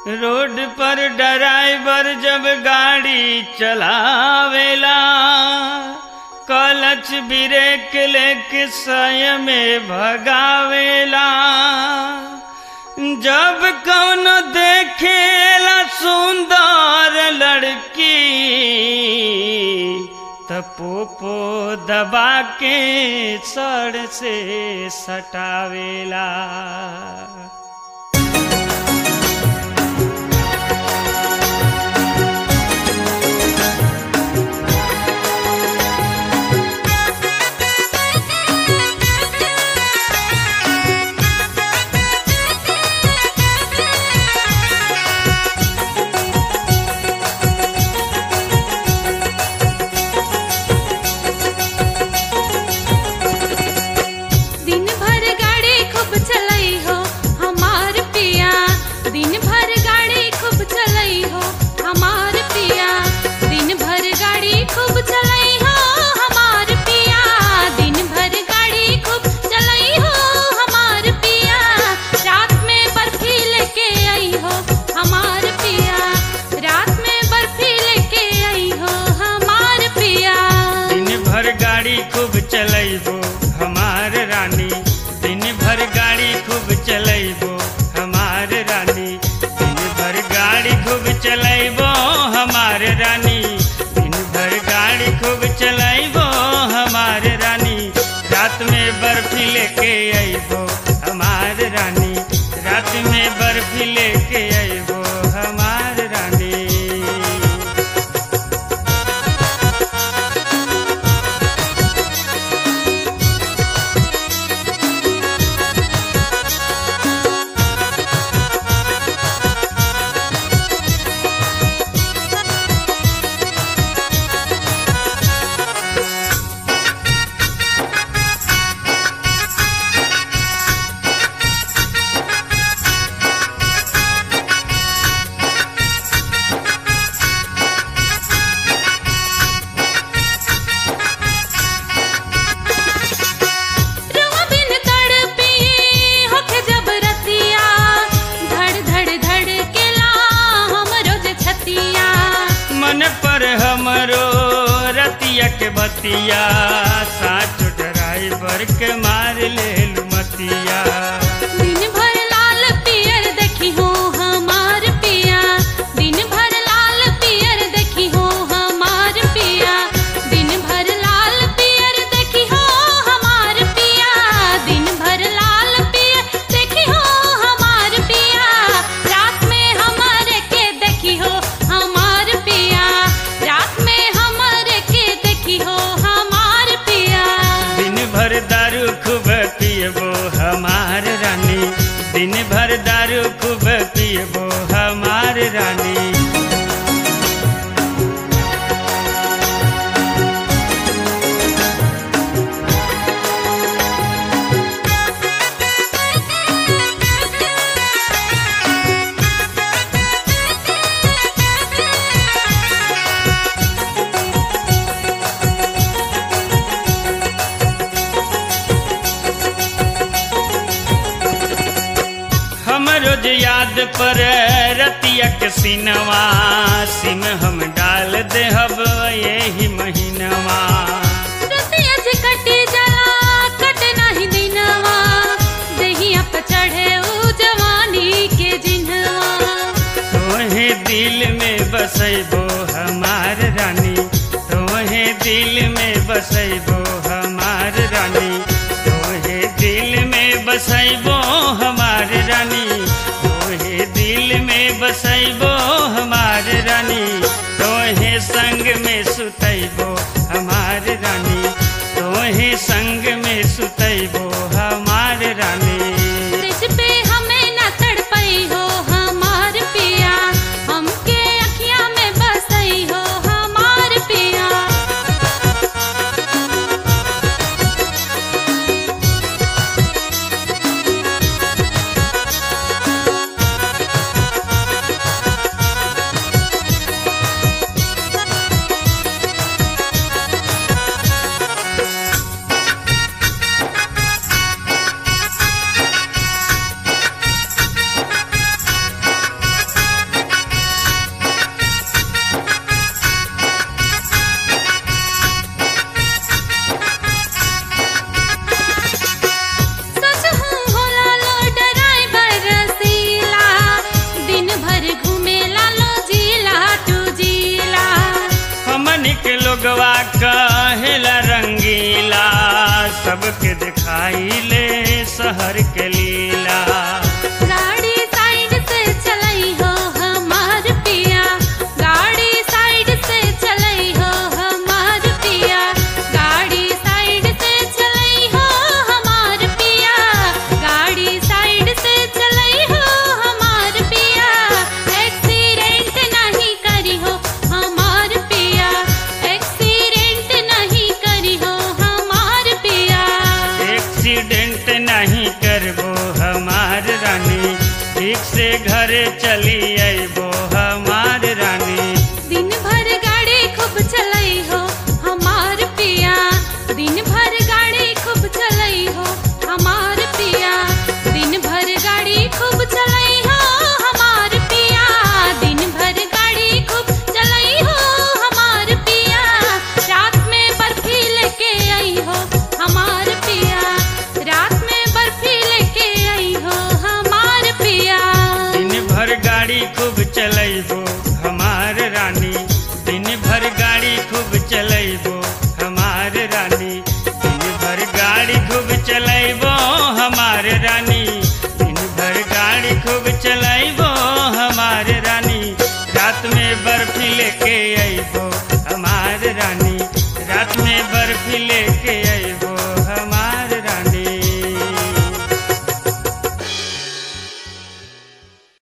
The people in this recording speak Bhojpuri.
रोड पर ड्राइवर जब गाड़ी चलावेला क्लच ब्रेक लेके सय में भगावेला। जब कौन देखेला सुंदर लड़की त पोपो दबा के सर से सटावेला। खूब चलैबो हमार रानी दिन भर गाड़ी खूब चलैबो हमार रानी दिन भर गाड़ी खूब चलैबो हमार रानी दिन भर गाड़ी खूब चलैबो हमार रानी। रात में बर्फी लेके अइबो हमार रानी रात में बर्फी लेके अइबो हमार रानी। मन पर हमरो रतिया के बतिया साचो ड्राइवर के मार ले मतिया। दिन भर लाल पियर देखी हो हमार पिया दिन भर लाल पियर देखी हो हमार पिया दिन भर लाल पियर देखी हो हमार पिया दिन भर लाल पियर देखी हो हमार पिया। रात में हमारे के देखी हो हमार पिया रात में हमारे के देखी हो हमार पिया। दिन भर दारू खूब पियबो हमार रानी दिन भर दारू खूब पियबो हमार रानी। हम रोज याद पर रतिया के सिनवा सिम हम डाल देहब यही महीनवा। रतिया से कटी जला कट नहीं दिनवा दहिया पे चढ़े उ जवानी के जिन्हवा। तोहे दिल में बसैबो हमार रानी तोहे दिल में बसैबो हमार रानी तोहे दिल में बसैबो हमार रानी तोहे दिल में बसैबो हमार रानी तोहे संग में सुतैबो हमार रानी तोहे संग में सुतैबो हमार रानी। ब्रिज पे हमें न तड़पई हो हमार पिया हमके अखियां में बसई हो हमार पिया। लोगवा कहेला रंगीला, सबके दिखाई ले शहर के लीला। गाड़ी साइड से चलई हो हमार पिया, गाड़ी साइड से चलई हो हमार पिया, गाड़ी साइड से चलई हो हमार पिया, गाड़ी साइड से चलई हो हमार पिया। एक्सीडेंट नहीं करी हो हमार पिया, एक्सीडेंट नहीं करी हो हमार पिया। एक्सीडेंट नहीं करबो हमार रानी, ठीक से घरे चली अइबो हमार रानी। दिन भर गाड़ी खूब चलई हो हमार पिया, दिन भर गाड़ी खूब चलई हो हमार पिया, दिन भर गाड़ी खूब चलई हो हमार पिया, दिन भर गाड़ी खूब चलई हो हमार पिया। रात में बर्फी लेके आई हो हमार पिया, रात में बर्फी लेके आई हो हमार पिया। दिन भर गाड़ी खूब चलैबो हमार रानी, दिन भर गाड़ी खूब चलैबो हमार रानी, दिन भर गाड़ी खूब चलैबो हमार रानी, दिन भर गाड़ी खूब चलैबो हमार रानी। रात में बर्फी लेके